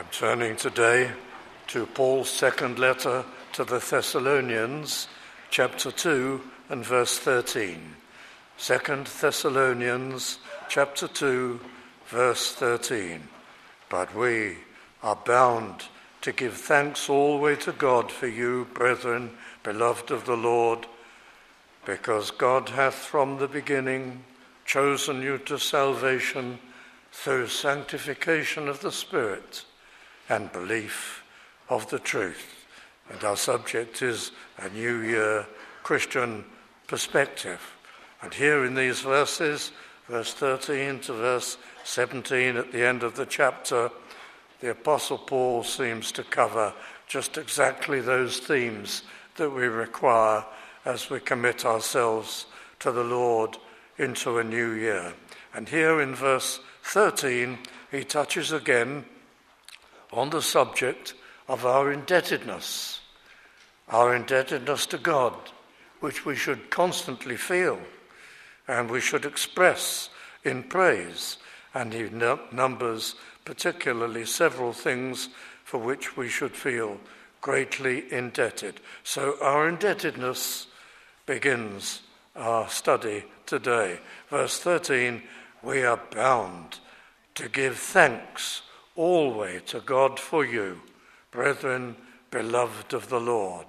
Turning today to Paul's second letter to the Thessalonians, chapter 2 and verse 13. 2 Thessalonians, chapter 2, verse 13. But we are bound to give thanks always to God for you, brethren, beloved of the Lord, because God hath from the beginning chosen you to salvation through sanctification of the Spirit and belief of the truth. And our subject is a New Year Christian perspective. And here in these verses, verse 13 to verse 17 at the end of the chapter, the Apostle Paul seems to cover just exactly those themes that we require as we commit ourselves to the Lord into a new year. And here in verse 13, he touches again on the subject of our indebtedness to God, which we should constantly feel and we should express in praise. And he numbers particularly several things for which we should feel greatly indebted. So our indebtedness begins our study today. Verse 13, we are bound to give thanks always to God for you, brethren, beloved of the Lord.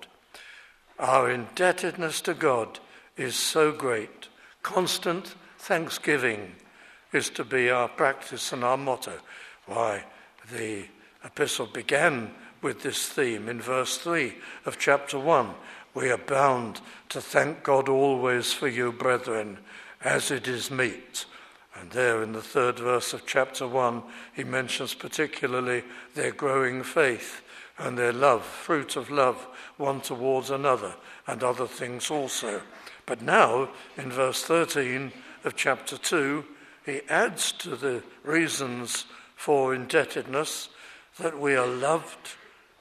Our indebtedness to God is so great. Constant thanksgiving is to be our practice and our motto. Why, the epistle began with this theme in verse 3 of chapter 1. We are bound to thank God always for you, brethren, as it is meet. And there in the third verse of chapter 1, he mentions particularly their growing faith and their love, fruit of love, one towards another, and other things also. But now, in verse 13 of chapter 2, he adds to the reasons for indebtedness that we are loved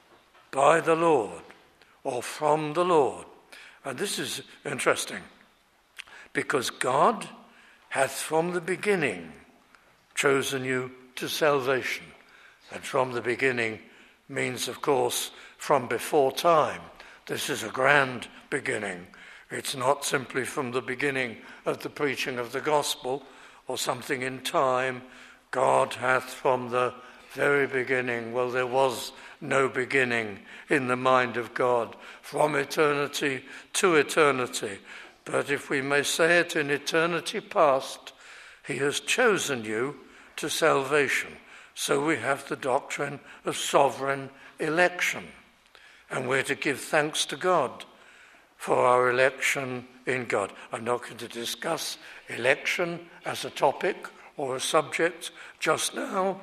by the Lord, or from the Lord. And this is interesting, because God hath from the beginning chosen you to salvation. And from the beginning means, of course, from before time. This is a grand beginning. It's not simply from the beginning of the preaching of the gospel or something in time. God hath from the very beginning, well, there was no beginning in the mind of God, from eternity to eternity. But if we may say it, in eternity past, he has chosen you to salvation. So we have the doctrine of sovereign election. And we're to give thanks to God for our election in God. I'm not going to discuss election as a topic or a subject just now.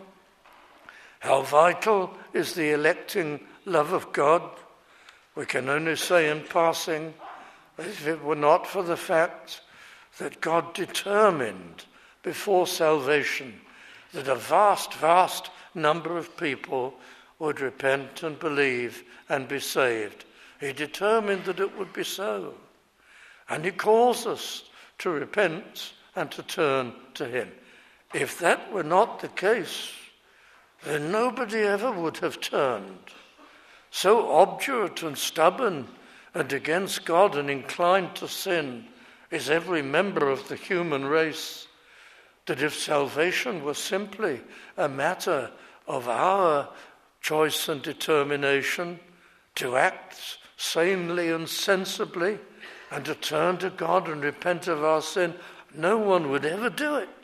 How vital is the electing love of God? We can only say in passing, if it were not for the fact that God determined before salvation that a vast, vast number of people would repent and believe and be saved. He determined that it would be so. And he calls us to repent and to turn to him. If that were not the case, then nobody ever would have turned. So obdurate and stubborn and against God and inclined to sin is every member of the human race, that if salvation were simply a matter of our choice and determination to act sanely and sensibly and to turn to God and repent of our sin, no one would ever do it.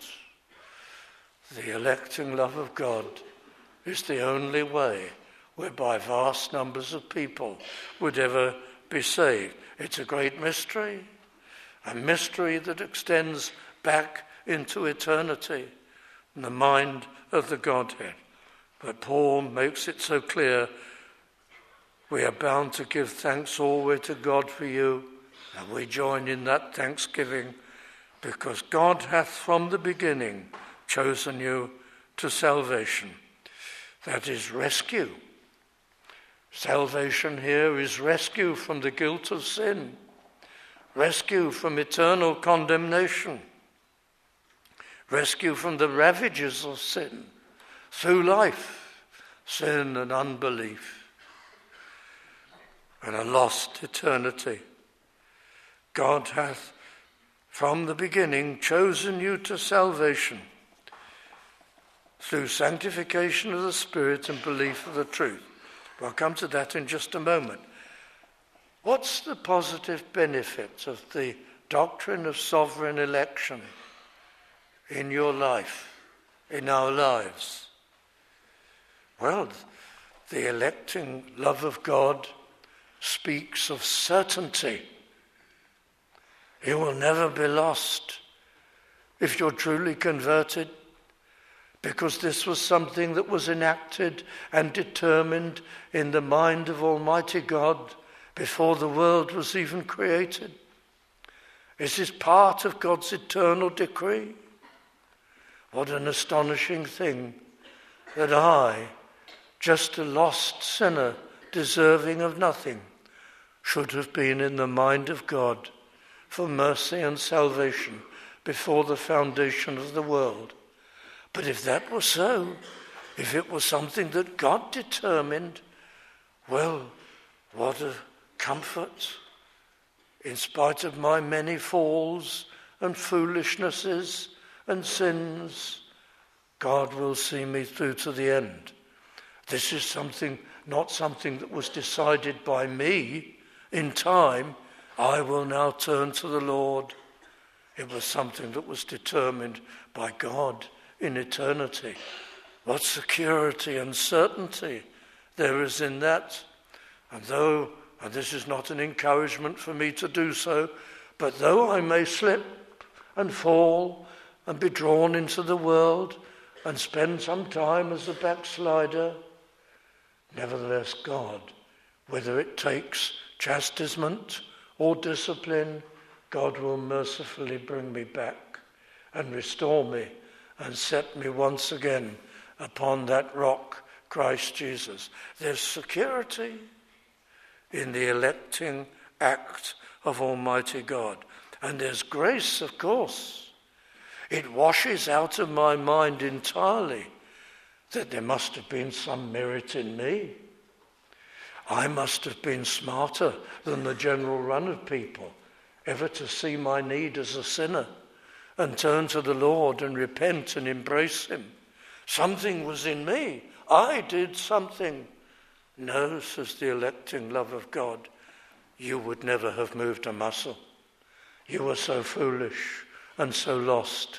The electing love of God is the only way whereby vast numbers of people would ever be saved. It's a great mystery, a mystery that extends back into eternity in the mind of the Godhead. But Paul makes it so clear, we are bound to give thanks always to God for you, and we join in that thanksgiving because God hath from the beginning chosen you to salvation. That is rescue. Salvation here is rescue from the guilt of sin, rescue from eternal condemnation, rescue from the ravages of sin through life, sin and unbelief, and a lost eternity. God hath from the beginning chosen you to salvation through sanctification of the Spirit and belief of the truth. I'll come to that in just a moment. What's the positive benefit of the doctrine of sovereign election in your life, in our lives? Well, the electing love of God speaks of certainty. You will never be lost if you're truly converted, because this was something that was enacted and determined in the mind of Almighty God before the world was even created. This is part of God's eternal decree. What an astonishing thing that I, just a lost sinner, deserving of nothing, should have been in the mind of God for mercy and salvation before the foundation of the world. But if that was so, if it was something that God determined, well, what a comfort. In spite of my many falls and foolishnesses and sins, God will see me through to the end. This is not something that was decided by me in time. I will now turn to the Lord. It was something that was determined by God in eternity. What security and certainty there is in that. And this is not an encouragement for me to do so, but though I may slip and fall and be drawn into the world and spend some time as a backslider, nevertheless God, whether it takes chastisement or discipline, God will mercifully bring me back and restore me and set me once again upon that rock, Christ Jesus. There's security in the electing act of Almighty God. And there's grace, of course. It washes out of my mind entirely that there must have been some merit in me. I must have been smarter than the general run of people ever to see my need as a sinner and turn to the Lord and repent and embrace him. Something was in me. I did something. No, says the electing love of God, you would never have moved a muscle. You were so foolish and so lost.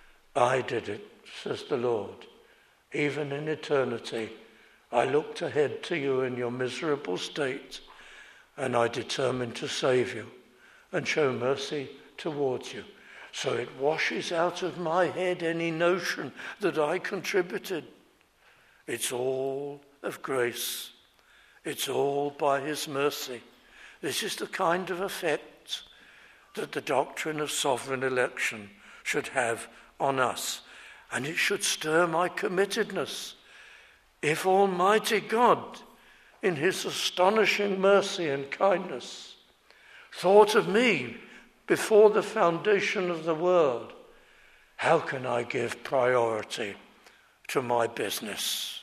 I did it, says the Lord. Even in eternity, I looked ahead to you in your miserable state, and I determined to save you and show mercy towards you. So it washes out of my head any notion that I contributed. It's all of grace. It's all by his mercy. This is the kind of effect that the doctrine of sovereign election should have on us. And it should stir my committedness. If Almighty God, in his astonishing mercy and kindness, thought of me before the foundation of the world, how can I give priority to my business?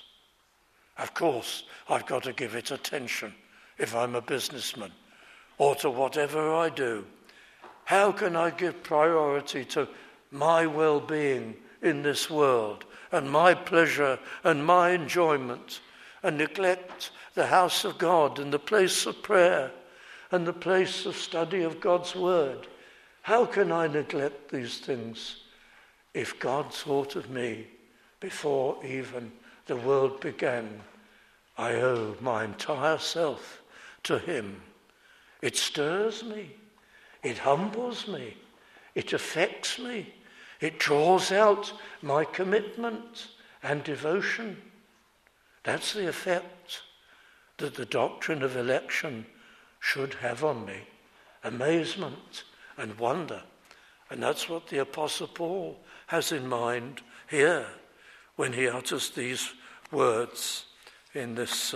Of course, I've got to give it attention if I'm a businessman, or to whatever I do. How can I give priority to my well-being in this world and my pleasure and my enjoyment, and neglect the house of God and the place of prayer and the place of study of God's word? How can I neglect these things if God thought of me before even the world began? I owe my entire self to him. It stirs me. It humbles me. It affects me. It draws out my commitment and devotion. That's the effect that the doctrine of election should have on me. Amazement and wonder. And that's what the Apostle Paul has in mind here when he utters these words in this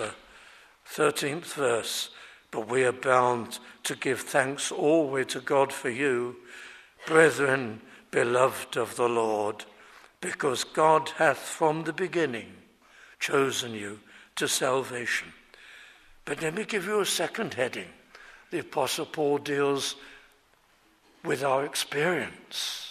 13th verse. But we are bound to give thanks always to God for you, brethren, beloved of the Lord, because God hath from the beginning chosen you to salvation. But let me give you a second heading. The Apostle Paul deals with our experience.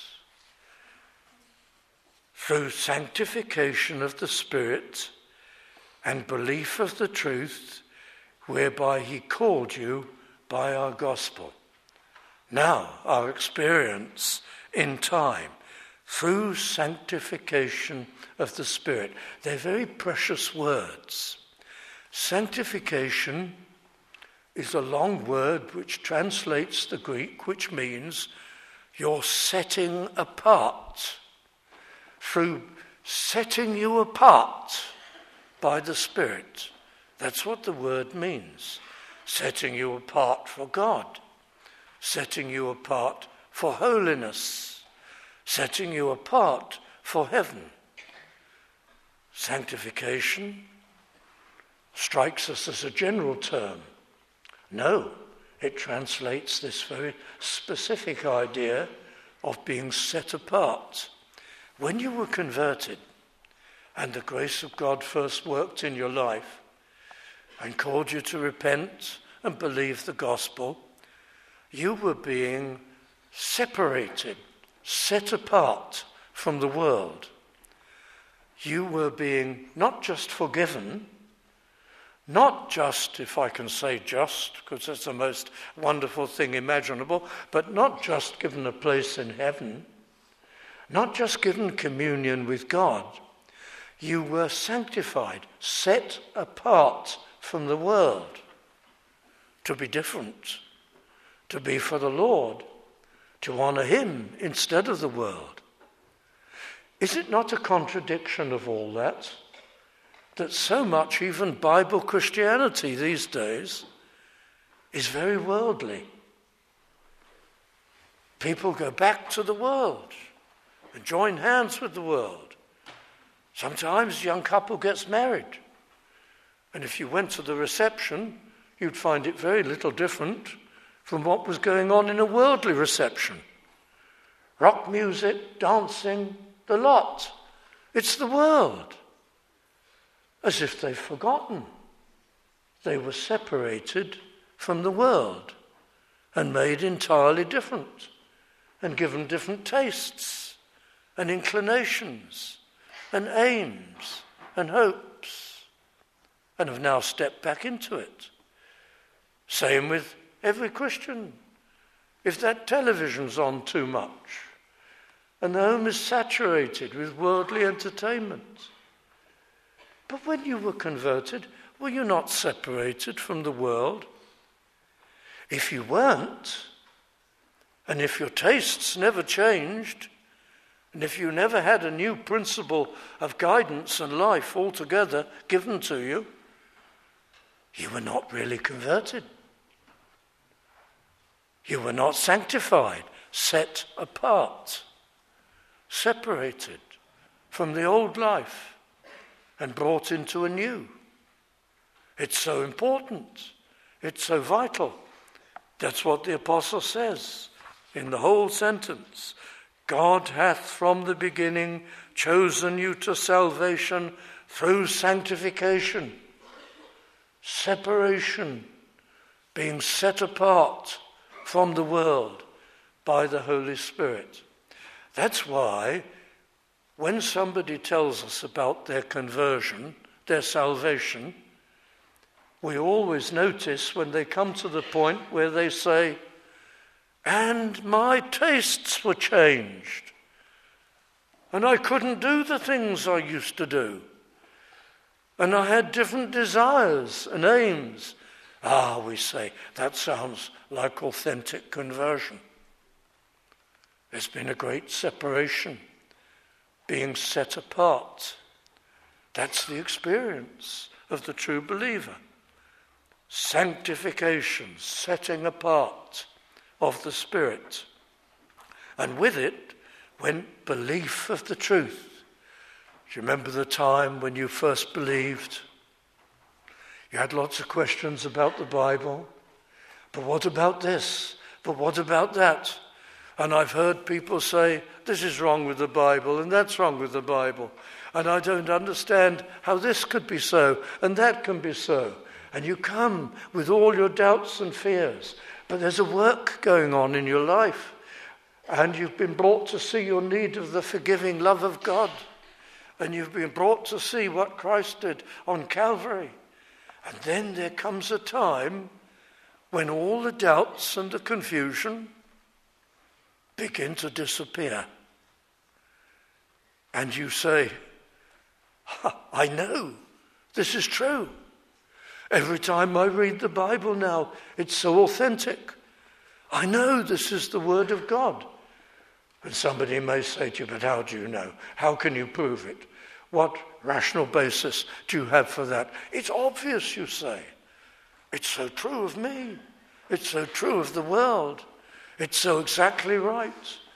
Through sanctification of the Spirit and belief of the truth, whereby he called you by our gospel. Now, our experience in time, through sanctification of the Spirit. They're very precious words. Sanctification is a long word which translates the Greek, which means you're setting apart. Through setting you apart by the Spirit. That's what the word means. Setting you apart for God. Setting you apart for holiness. Setting you apart for heaven. Sanctification strikes us as a general term. No, it translates this very specific idea of being set apart. When you were converted and the grace of God first worked in your life and called you to repent and believe the gospel, you were being separated, set apart from the world. You were being not just forgiven, not just, if I can say just, because that's the most wonderful thing imaginable, but not just given a place in heaven, not just given communion with God. You were sanctified, set apart from the world, to be different, to be for the Lord, to honor him instead of the world. Is it not a contradiction of all that? That so much, even Bible Christianity these days, is very worldly. People go back to the world and join hands with the world. Sometimes a young couple gets married. And if you went to the reception, you'd find it very little different from what was going on in a worldly reception. Rock music, dancing, the lot. It's the world. As if they've forgotten. They were separated from the world and made entirely different and given different tastes and inclinations and aims and hopes and have now stepped back into it. Same with every Christian. If that television's on too much and the home is saturated with worldly entertainment. But when you were converted, were you not separated from the world? If you weren't, and if your tastes never changed, and if you never had a new principle of guidance and life altogether given to you, you were not really converted. You were not sanctified, set apart, separated from the old life and brought into a new. It's so important. It's so vital. That's what the apostle says in the whole sentence. God hath from the beginning chosen you to salvation through sanctification, separation, being set apart from the world by the Holy Spirit. That's why when somebody tells us about their conversion, their salvation, we always notice when they come to the point where they say, and my tastes were changed, and I couldn't do the things I used to do, and I had different desires and aims. We say, that sounds like authentic conversion. There's been a great separation, being set apart. That's the experience of the true believer. Sanctification, setting apart of the Spirit. And with it went belief of the truth. Do you remember the time when you first believed? You had lots of questions about the Bible. But what about this? But what about that? And I've heard people say, this is wrong with the Bible and that's wrong with the Bible. And I don't understand how this could be so and that can be so. And you come with all your doubts and fears. But there's a work going on in your life. And you've been brought to see your need of the forgiving love of God. And you've been brought to see what Christ did on Calvary. And then there comes a time when all the doubts and the confusion begin to disappear. And you say, I know, this is true. Every time I read the Bible now, it's so authentic. I know this is the Word of God. And somebody may say to you, but how do you know? How can you prove it? What rational basis do you have for that? It's obvious, you say. It's so true of me. It's so true of the world. It's so exactly right.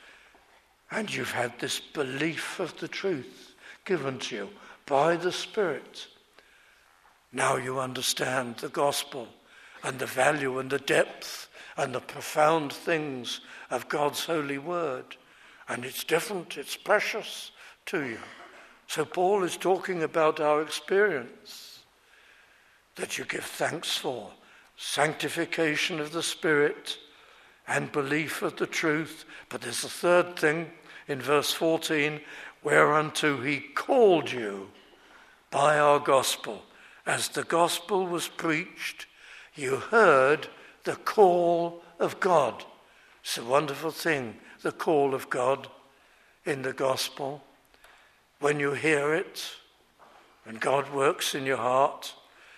And you've had this belief of the truth given to you by the Spirit. Now you understand the gospel and the value and the depth and the profound things of God's holy word. And it's different, it's precious to you. So Paul is talking about our experience that you give thanks for. Sanctification of the Spirit and belief of the truth. But there's a third thing in verse 14, whereunto he called you by our gospel. As the gospel was preached, you heard the call of God. It's a wonderful thing, the call of God in the gospel. When you hear it, and God works in your heart,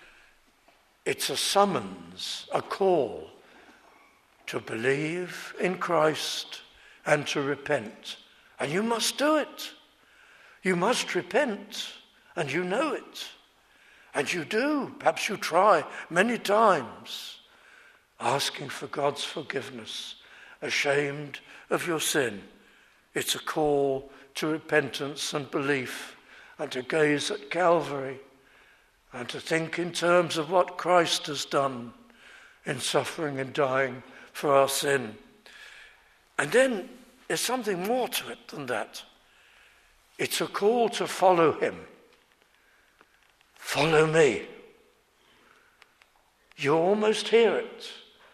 it's a summons, a call to believe in Christ and to repent. And you must do it. You must repent, and you know it. And you do. Perhaps you try many times, asking for God's forgiveness, ashamed of your sin. It's a call to repentance and belief, and to gaze at Calvary, and to think in terms of what Christ has done in suffering and dying for our sin. And then there's something more to it than that. It's a call to follow him. Follow me. You almost hear it.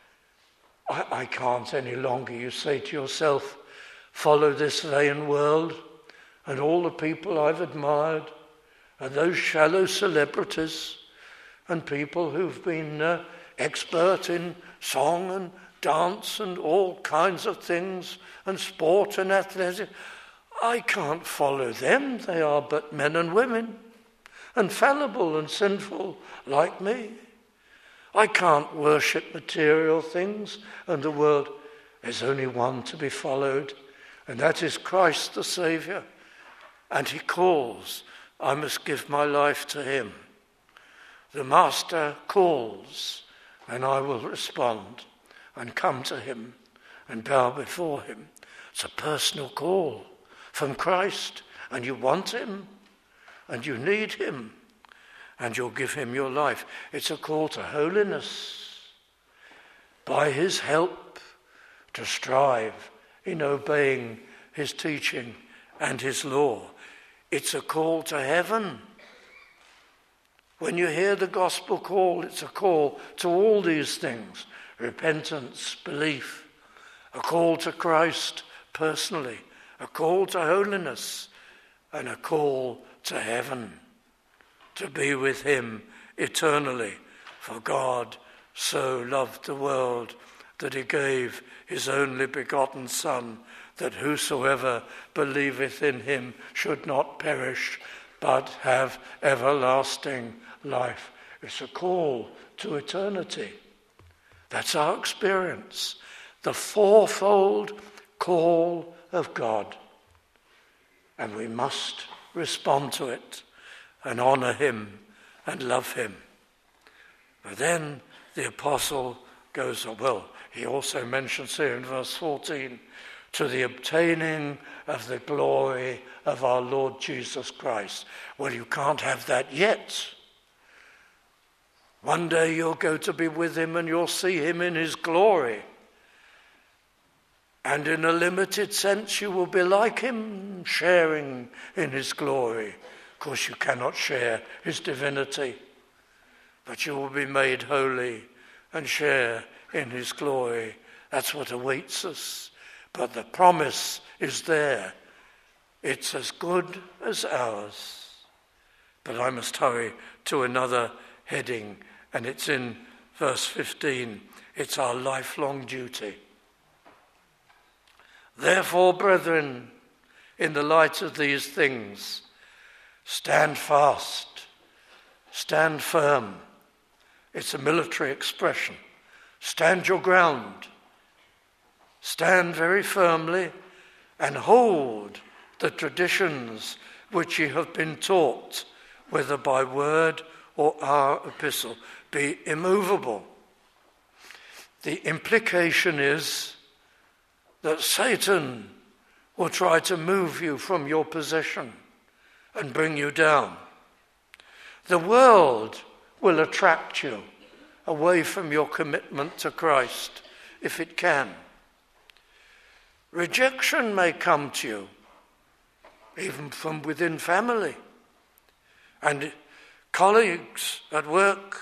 I can't any longer, you say to yourself, follow this vain world and all the people I've admired and those shallow celebrities and people who've been expert in song and dance and all kinds of things and sport and athletics. I can't follow them. They are but men and women and fallible and sinful like me. I can't worship material things and the world. There's only one to be followed, and that is Christ the Saviour. And he calls. I must give my life to him. The Master calls, and I will respond and come to him and bow before him. It's a personal call from Christ, and you want him, and you need him, and you'll give him your life. It's a call to holiness. By his help, to strive in obeying his teaching and his law. It's a call to heaven. When you hear the gospel call, it's a call to all these things. Repentance, belief, a call to Christ personally, a call to holiness, and a call to heaven, to be with him eternally. For God so loved the world that he gave his only begotten Son, that whosoever believeth in him should not perish, but have everlasting life. It's a call to eternity. That's our experience. The fourfold call of God. And we must respond to it and honour him and love him. But then the apostle goes on. Well, he also mentions here in verse 14, to the obtaining of the glory of our Lord Jesus Christ. Well, you can't have that yet. One day you'll go to be with him and you'll see him in his glory. And in a limited sense, you will be like him, sharing in his glory. Of course, you cannot share his divinity, but you will be made holy and share in his glory. That's what awaits us. But the promise is there. It's as good as ours. But I must hurry to another heading, and it's in verse 15. It's our lifelong duty. Therefore, brethren, in the light of these things, stand fast, stand firm. It's a military expression. Stand your ground. Stand very firmly and hold the traditions which ye have been taught, whether by word or our epistle. Be immovable. The implication is that Satan will try to move you from your position and bring you down. The world will attract you away from your commitment to Christ, if it can. Rejection may come to you, even from within family and colleagues at work.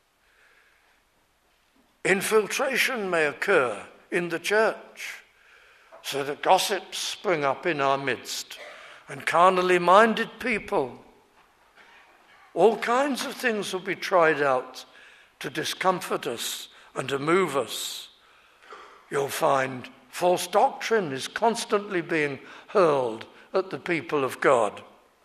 Infiltration may occur in the church, so that gossips spring up in our midst, and carnally minded people. All kinds of things will be tried out to discomfort us and to move us. You'll find false doctrine is constantly being hurled at the people of God.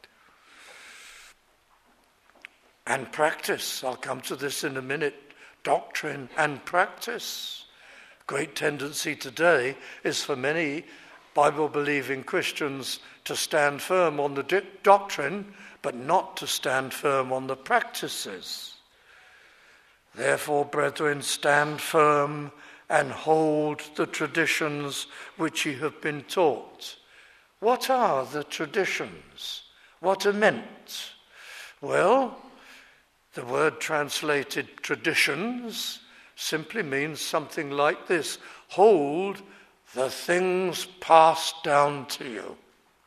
And practice, I'll come to this in a minute, doctrine and practice. Great tendency today is for many Bible-believing Christians to stand firm on the doctrine, but not to stand firm on the practices. Therefore, brethren, stand firm and hold the traditions which ye have been taught. What are the traditions? What are meant? Well, the word translated traditions simply means something like this: hold the things passed down to you.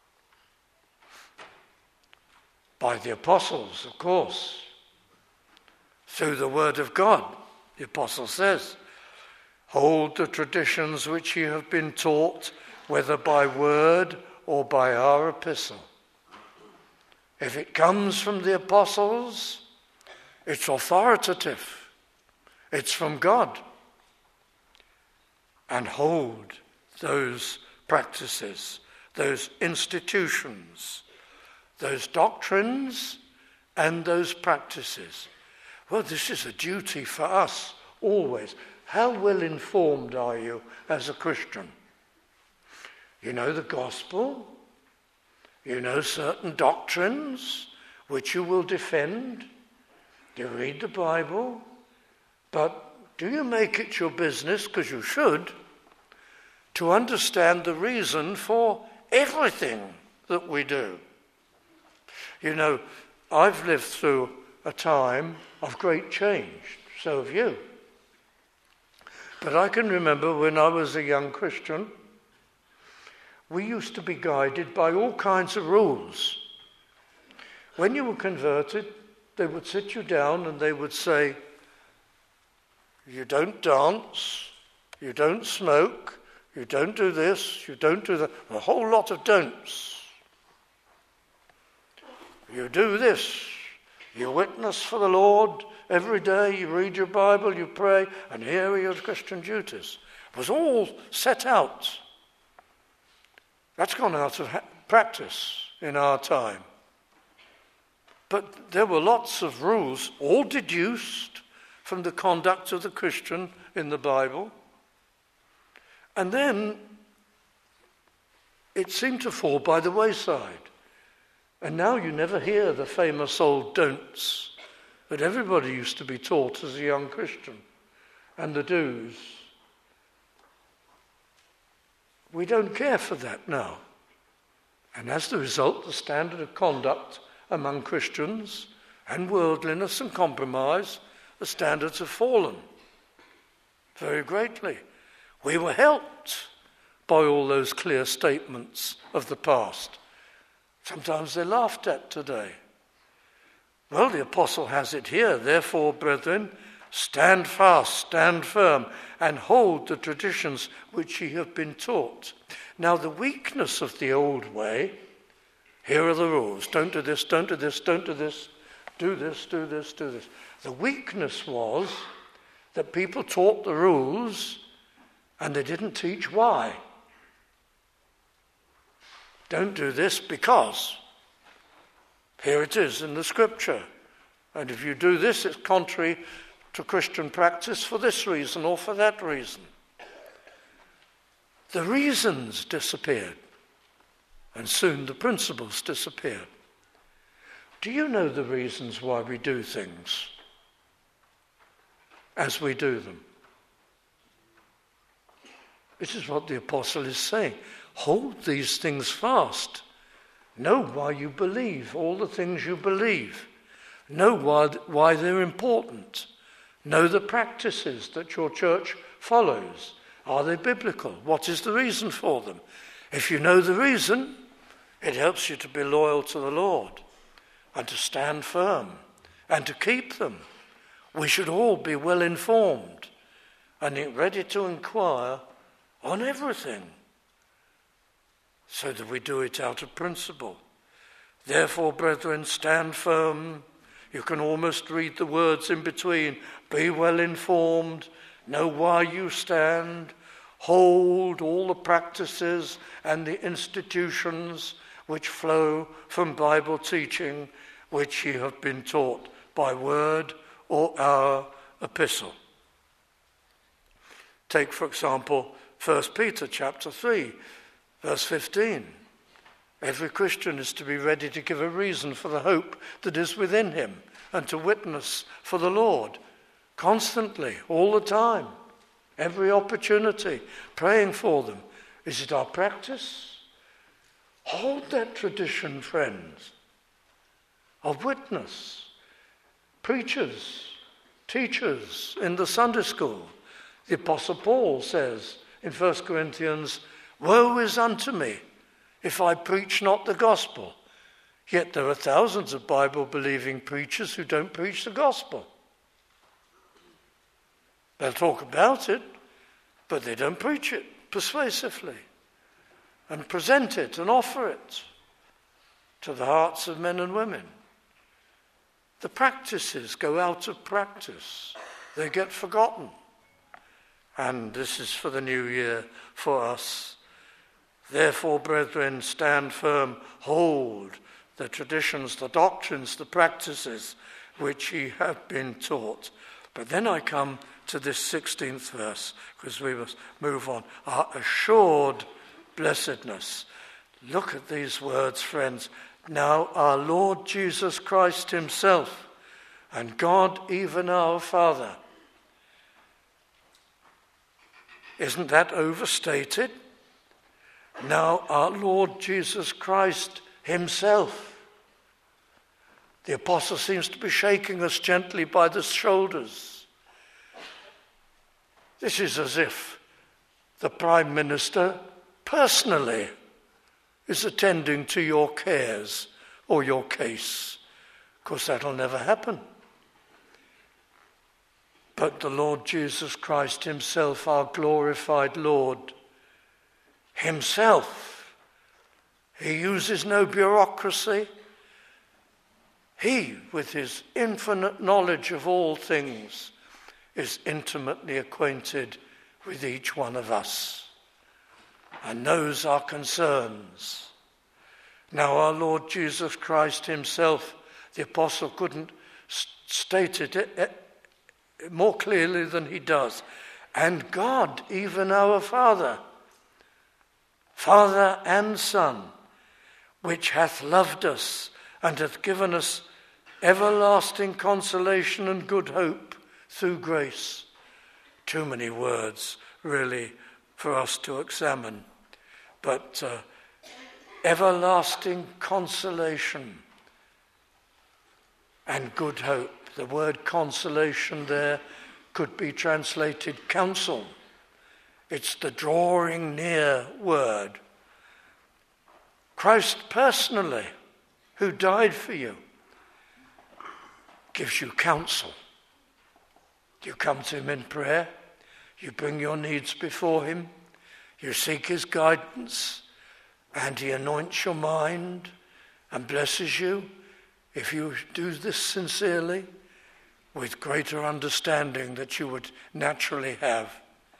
By the apostles, of course. Through the word of God, the apostle says, hold the traditions which you have been taught, whether by word or by our epistle. If it comes from the apostles, it's authoritative. It's from God. And hold those practices, those institutions, those doctrines, and those practices. Well, this is a duty for us always. How well informed are you as a Christian? You know the gospel. You know certain doctrines which you will defend. You read the Bible. But do you make it your business, because you should, to understand the reason for everything that we do? You know, I've lived through a time of great change, so have you. But I can remember when I was a young Christian, we used to be guided by all kinds of rules. When you were converted, they would sit you down and they would say, you don't dance, you don't smoke, you don't do this, you don't do that. A whole lot of don'ts. You do this. You witness for the Lord every day, you read your Bible, you pray, and here are your Christian duties. It was all set out. That's gone out of practice in our time. But there were lots of rules, all deduced from the conduct of the Christian in the Bible. And then it seemed to fall by the wayside. And now you never hear the famous old don'ts that everybody used to be taught as a young Christian, and the do's. We don't care for that now. And as the result, the standard of conduct among Christians and worldliness and compromise, the standards have fallen very greatly. We were helped by all those clear statements of the past. Sometimes they're laughed at today. Well, the apostle has it here. Therefore, brethren, stand fast, stand firm, and hold the traditions which ye have been taught. Now, the weakness of the old way, here are the rules. Don't do this, don't do this, don't do this. Do this, do this, do this. The weakness was that people taught the rules and they didn't teach why. Don't do this because here it is in the scripture. And if you do this, it's contrary to Christian practice for this reason or for that reason. The reasons disappeared, and soon the principles disappeared. Do you know the reasons why we do things as we do them? This is what the apostle is saying. Hold these things fast. Know why you believe all the things you believe. Know why they're important. Know the practices that your church follows. Are they biblical? What is the reason for them? If you know the reason, it helps you to be loyal to the Lord and to stand firm and to keep them. We should all be well informed and ready to inquire on everything so that we do it out of principle. Therefore, brethren, stand firm. You can almost read the words in between. Be well informed. Know why you stand. Hold all the practices and the institutions which flow from Bible teaching, which ye have been taught by word or our epistle. Take, for example, 1 Peter chapter 3, verse 15. Every Christian is to be ready to give a reason for the hope that is within him and to witness for the Lord constantly, all the time, every opportunity, praying for them. Is it our practice? Hold that tradition, friends, of witness. Preachers, teachers in the Sunday school. The Apostle Paul says in 1 Corinthians, woe is unto me if I preach not the gospel. Yet there are thousands of Bible-believing preachers who don't preach the gospel. They'll talk about it, but they don't preach it persuasively and present it and offer it to the hearts of men and women. The practices go out of practice. They get forgotten. And this is for the new year for us. Therefore, brethren, stand firm, hold the traditions, the doctrines, the practices which ye have been taught. But then I come to this 16th verse, because we must move on. Our assured blessedness. Look at these words, friends. Now our Lord Jesus Christ himself and God, even our Father. Isn't that overstated? Now our Lord Jesus Christ himself. The apostle seems to be shaking us gently by the shoulders. This is as if the Prime Minister personally is attending to your cares or your case. Of course, that'll never happen. But the Lord Jesus Christ himself, our glorified Lord, himself, he uses no bureaucracy. He, with his infinite knowledge of all things, is intimately acquainted with each one of us and knows our concerns. Now our Lord Jesus Christ himself, the apostle couldn't state it more clearly than he does. And God, even our Father, Father and Son, which hath loved us and hath given us everlasting consolation and good hope through grace. Too many words, really, for us to examine. But everlasting consolation and good hope. The word consolation there could be translated counsel. It's the drawing near word. Christ personally, who died for you, gives you counsel. You come to him in prayer. You bring your needs before him. You seek his guidance, and he anoints your mind and blesses you if you do this sincerely, with greater understanding that you would naturally have.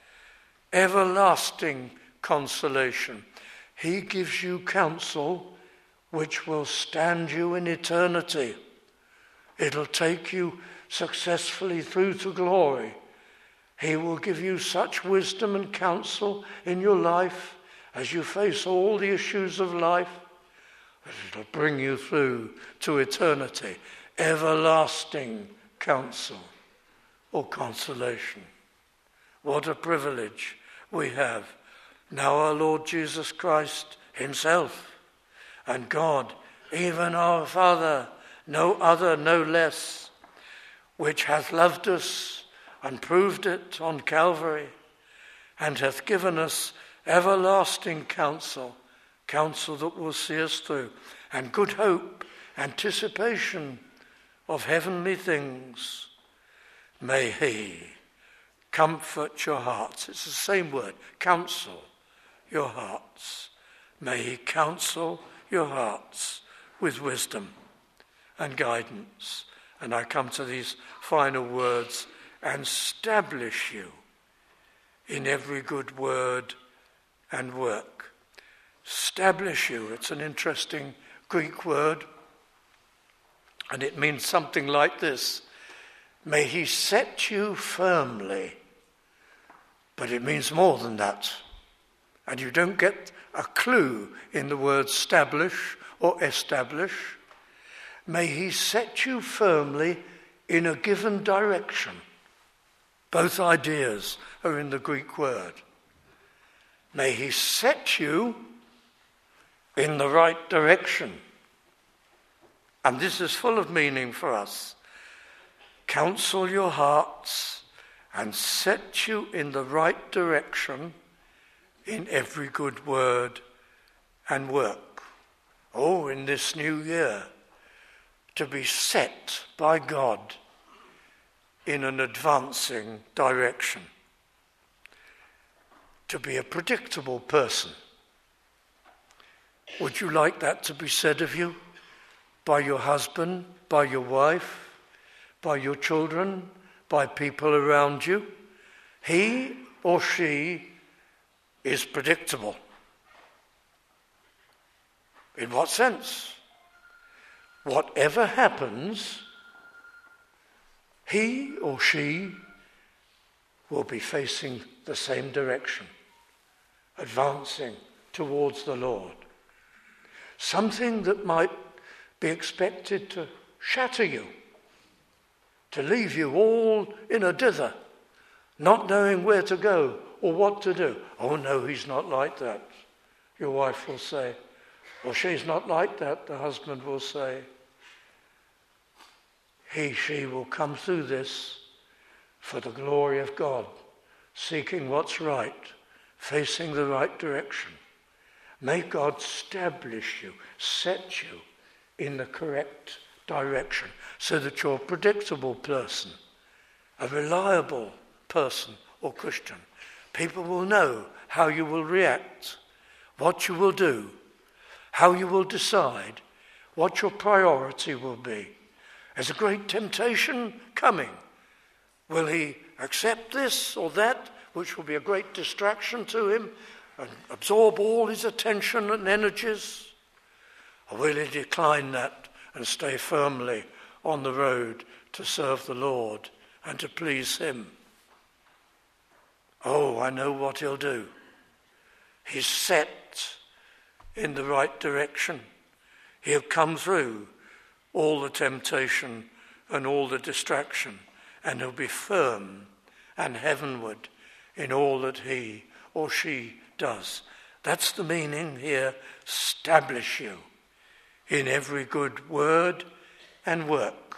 Everlasting consolation. He gives you counsel which will stand you in eternity. It'll take you successfully through to glory. He will give you such wisdom and counsel in your life as you face all the issues of life that it'll bring you through to eternity. Everlasting counsel or consolation. What a privilege we have. Now our Lord Jesus Christ himself and God, even our Father, no other, no less, which hath loved us and proved it on Calvary, and hath given us everlasting counsel, counsel that will see us through, and good hope, anticipation of heavenly things. May he comfort your hearts. It's the same word, counsel your hearts. May he counsel your hearts with wisdom and guidance. And I come to these final words, and establish you in every good word and work. Establish you, it's an interesting Greek word, and it means something like this. May he set you firmly. But it means more than that. And you don't get a clue in the word establish or establish. May he set you firmly in a given direction. Both ideas are in the Greek word. May he set you in the right direction. And this is full of meaning for us. Counsel your hearts and set you in the right direction in every good word and work. Oh, in this new year, to be set by God in an advancing direction. To be a predictable person. Would you like that to be said of you? By your husband, by your wife, by your children, by people around you? He or she is predictable. In what sense? Whatever happens, he or she will be facing the same direction, advancing towards the Lord. Something that might be expected to shatter you, to leave you all in a dither, not knowing where to go or what to do. Oh no, he's not like that, your wife will say. Or she's not like that, the husband will say. He, she will come through this for the glory of God, seeking what's right, facing the right direction. May God establish you, set you in the correct direction so that you're a predictable person, a reliable person or Christian. People will know how you will react, what you will do, how you will decide, what your priority will be. There's a great temptation coming. Will he accept this or that, which will be a great distraction to him, and absorb all his attention and energies? Or will he decline that and stay firmly on the road to serve the Lord and to please him? Oh, I know what he'll do. He's set in the right direction. He'll come through all the temptation and all the distraction, and he'll be firm and heavenward in all that he or she does. That's the meaning here. Establish you in every good word and work.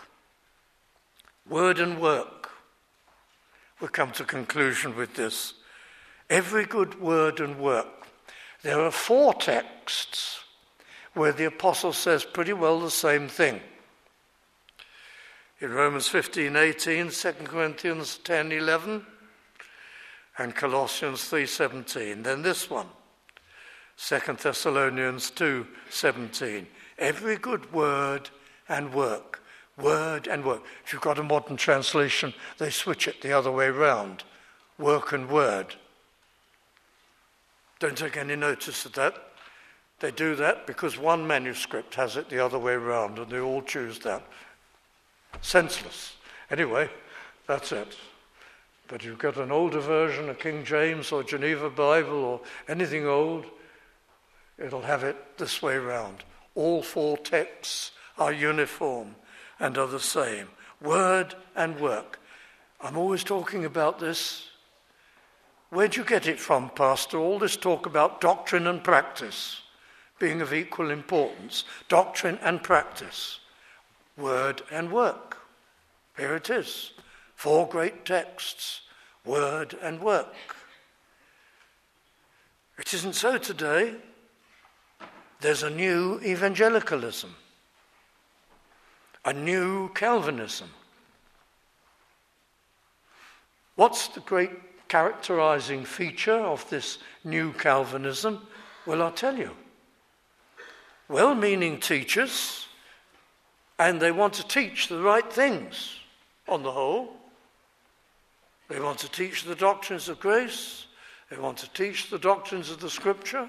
Word and work. We'll come to conclusion with this. Every good word and work. There are 4 texts where the apostle says pretty well the same thing. In Romans 15:18, 2 Corinthians 10:11, and Colossians 3:17. Then this one, 2 Thessalonians 2:17. Every good word and work. Word and work. If you've got a modern translation, they switch it the other way round. Work and word. Don't take any notice of that. They do that because one manuscript has it the other way round, and they all choose that. Senseless. Anyway, that's it. But you've got an older version, a King James or Geneva Bible or anything old, it'll have it this way round. All 4 texts are uniform and are the same. Word and work. I'm always talking about this. Where'd you get it from, Pastor? All this talk about doctrine and practice being of equal importance. Doctrine and practice. Word and work. Here it is. 4 great texts. Word and work. It isn't so today. There's a new evangelicalism. A new Calvinism. What's the great characterizing feature of this new Calvinism? Well, I'll tell you. Well-meaning teachers, and they want to teach the right things on the whole. They want to teach the doctrines of grace. They want to teach the doctrines of the Scripture.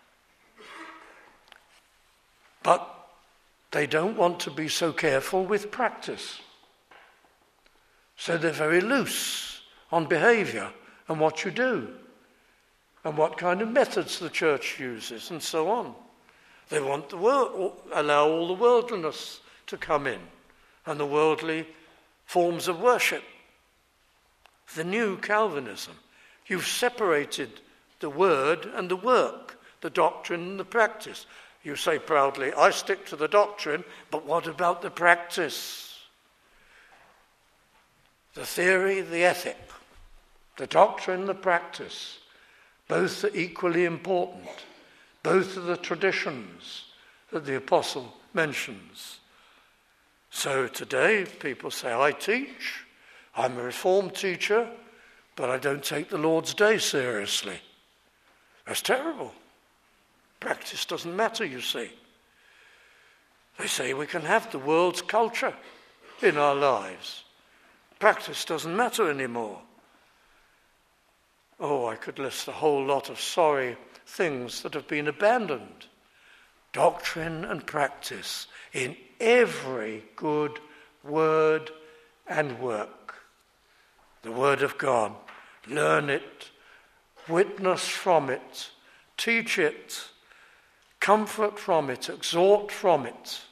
But they don't want to be so careful with practice. So they're very loose on behavior and what you do and what kind of methods the church uses and so on. They want the world, allow all the worldliness to come in and the worldly forms of worship. The new Calvinism. You've separated the word and the work, the doctrine and the practice. You say proudly, I stick to the doctrine, but what about the practice? The theory, the ethic, the doctrine, the practice, both are equally important. Both are the traditions that the apostle mentions. So today people say, I teach, I'm a Reformed teacher, but I don't take the Lord's Day seriously. That's terrible. Practice doesn't matter, you see. They say we can have the world's culture in our lives. Practice doesn't matter anymore. Oh, I could list a whole lot of sorry things that have been abandoned. Doctrine and practice in every good word and work. The Word of God. Learn it, witness from it, teach it, comfort from it, exhort from it.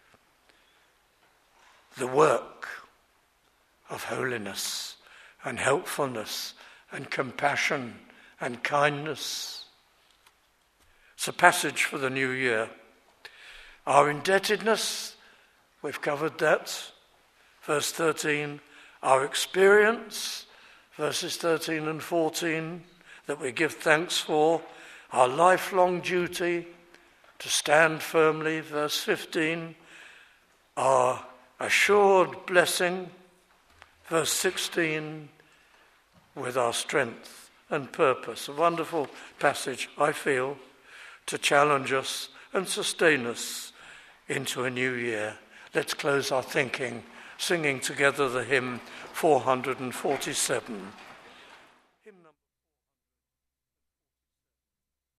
The work of holiness and helpfulness and compassion and kindness. It's a passage for the new year. Our indebtedness, we've covered that. Verse 13, our experience, verses 13 and 14, that we give thanks for. Our lifelong duty to stand firmly, verse 15. Our assured blessing, verse 16, with our strength and purpose. A wonderful passage, I feel, to challenge us and sustain us into a new year. Let's close our thinking, singing together the hymn 447.